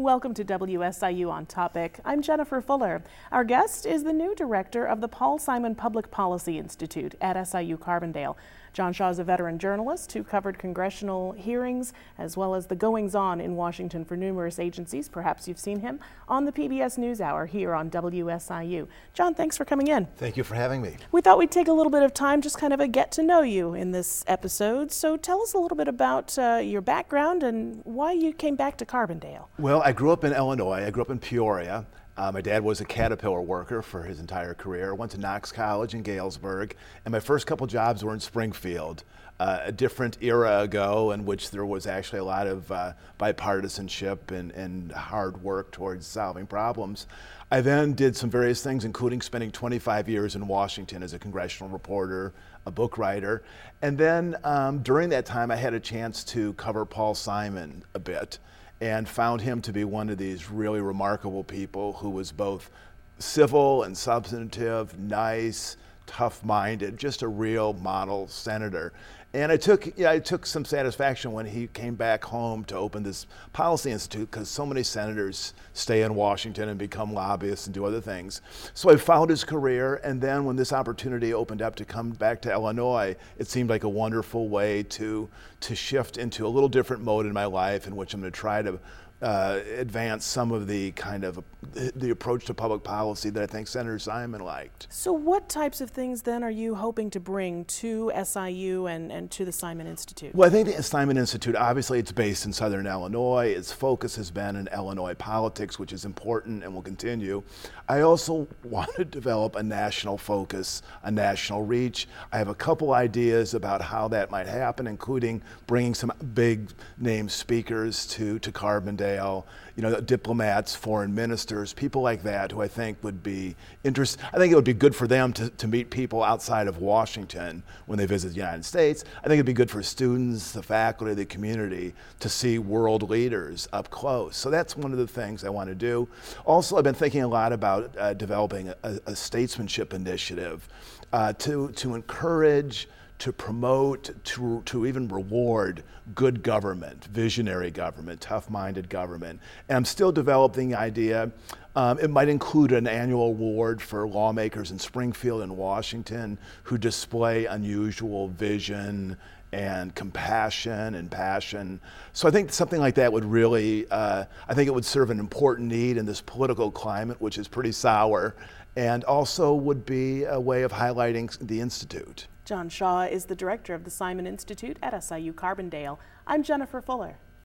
Welcome to WSIU On Topic. I'm Jennifer Fuller. Our guest is the new director of the Paul Simon Public Policy Institute at SIU Carbondale. John Shaw is a veteran journalist who covered congressional hearings as well as the goings-on in Washington for numerous agencies. Perhaps you've seen him on the PBS NewsHour here on WSIU. John, thanks for coming in. Thank you for having me. We thought we'd take a little bit of time, just kind of a get to know you in this episode. So tell us a little bit about your background and why you came back to Carbondale. Well, I grew up in Illinois. I grew up in Peoria. My dad was a Caterpillar worker for his entire career. Went to Knox College in Galesburg, and my first couple jobs were in Springfield, a different era ago in which there was actually a lot of bipartisanship and hard work towards solving problems. I then did some various things, including spending 25 years in Washington as a congressional reporter, a book writer, and then during that time I had a chance to cover Paul Simon a bit, and found him to be one of these really remarkable people who was both civil and substantive, nice, tough-minded, just a real model senator. And I took some satisfaction when he came back home to open this policy institute, because so many senators stay in Washington and become lobbyists and do other things. So I followed his career, and then when this opportunity opened up to come back to Illinois, it seemed like a wonderful way to shift into a little different mode in my life, in which I'm going to try to advance some of the kind of the approach to public policy that I think Senator Simon liked. So what types of things then are you hoping to bring to SIU and to the Simon Institute? Well, I think the Simon Institute, obviously it's based in Southern Illinois. Its focus has been in Illinois politics, which is important and will continue. I also want to develop a national focus, a national reach. I have a couple ideas about how that might happen, including bringing some big name speakers to Carbondale. Diplomats, foreign ministers, people like that who I think would be interested. I think it would be good for them to meet people outside of Washington when they visit the United States. I think it'd be good for students, the faculty, the community to see world leaders up close. So that's one of the things I want to do. Also, I've been thinking a lot about developing a statesmanship initiative to encourage, to promote, to even reward good government, visionary government, tough-minded government. And I'm still developing the idea. It might include an annual award for lawmakers in Springfield and Washington who display unusual vision and compassion and passion. So I think something like that would really, I think it would serve an important need in this political climate, which is pretty sour, and also would be a way of highlighting the Institute. John Shaw is the director of the Simon Institute at SIU Carbondale. I'm Jennifer Fuller.